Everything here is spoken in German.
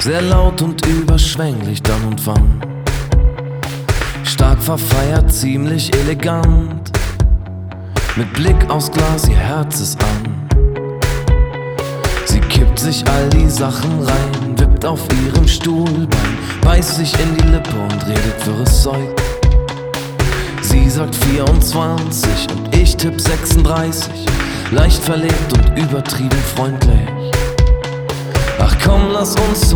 Sehr laut und überschwänglich dann und wann. Stark verfeiert, ziemlich elegant. Mit Blick aufs Glas, ihr Herz ist an. Sie kippt sich all die Sachen rein, wippt auf ihrem Stuhlbein, beißt sich in die Lippe und redet wirres Zeug. Sie sagt 24 und ich tipp 36, leicht verliebt und übertrieben freundlich. Ach komm, lass uns